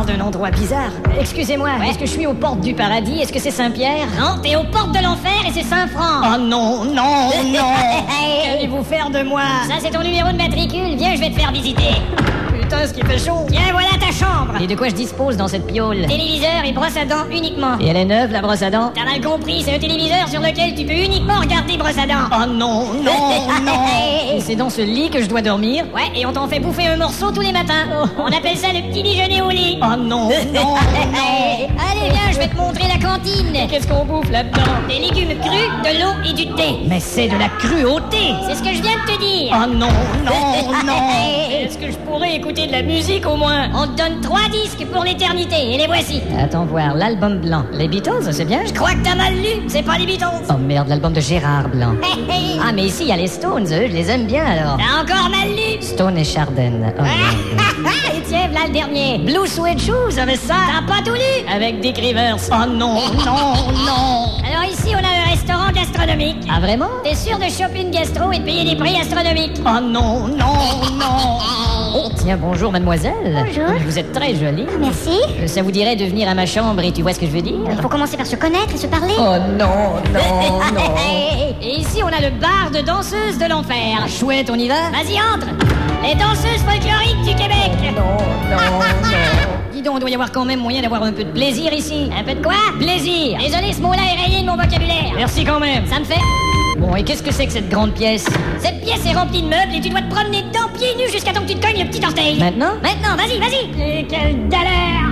sors d'un endroit bizarre. Excusez-moi, est-ce que je suis aux portes du paradis? Est-ce que c'est Saint-Pierre? Non, t'es aux portes de l'enfer et c'est Saint-Franc. Oh non, non, non. Qu'allez-vous faire de moi? Ça, c'est ton numéro de matricule. Viens, je vais te faire visiter. Putain, ce qui fait chaud. Tiens, voilà ta chambre. Et de quoi je dispose dans cette piole? Téléviseur et brosse à dents uniquement. Et elle est neuve, la brosse à dents? T'as mal compris, c'est un téléviseur sur lequel tu peux uniquement regarder brosse à dents. Oh non, non, non. Et c'est dans ce lit que je dois dormir? Ouais, et on t'en fait bouffer un morceau tous les matins. On appelle ça le petit déjeuner au lit. Oh non, non, non. Allez, viens, je vais te montrer la cantine. Qu'est-ce qu'on bouffe là-dedans? Des légumes crus, de l'eau et du thé. Mais c'est de la cruauté. C'est ce que je viens de te dire. Oh non, non, non. Est-ce que je pourrais écouter de la musique au moins? On te donne 3 disques pour l'éternité, et les voici. Attends voir, l'album blanc. Les Beatles, c'est bien? Je crois que t'as mal lu, c'est pas les Beatles. Oh merde, l'album de Gérard Blanc. Ah mais ici, il y a les Stones, eux, je les aime bien alors. T'as encore mal lu. Stone et Chardin. Oh, Et tiens, voilà le dernier. Blue Suede Shoes, avec ça? T'as pas tout lu. Avec Dick Rivers. Oh non, non, non. Alors ici, on a un restaurant gastronomique. Ah vraiment? T'es sûr de choper une gastro et de payer des prix astronomiques? Oh non, non, non. Oh tiens, bonjour mademoiselle. Bonjour. Vous êtes très jolie. Merci. Ça vous dirait de venir à ma chambre et tu vois ce que je veux dire? Il faut commencer par se connaître et se parler. Oh non, non, non. Et ici, on a le bar de danseuses de l'enfer. Ah, chouette, on y va? Vas-y, entre. Les danseuses folkloriques du Québec. Non, non, non. Dis donc, il doit y avoir quand même moyen d'avoir un peu de plaisir ici. Un peu de quoi? Plaisir. Désolé, ce mot-là est rayé de mon vocabulaire. Merci quand même. Ça me fait... Bon, et qu'est-ce que c'est que cette grande pièce? Cette pièce est remplie de meubles et tu dois te promener dedans pieds nus jusqu'à temps que tu te cognes le petit orteil. Maintenant? Maintenant, vas-y, vas-y. Et quelle galère.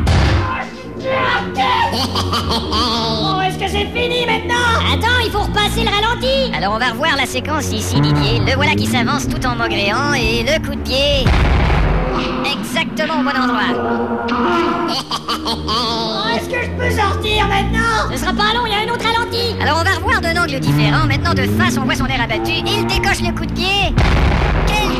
Bon, est-ce que c'est fini maintenant? Attends, il faut repasser le ralenti. Alors on va revoir la séquence ici, Didier. Le voilà qui s'avance tout en maugréant et le coup de pied... exactement au bon endroit. Oh, est-ce que je peux sortir maintenant? Ce sera pas long, il y a un autre ralenti. Alors on va revoir d'un angle différent. Maintenant de face, on voit son air abattu. Il décoche le coup de pied. Quel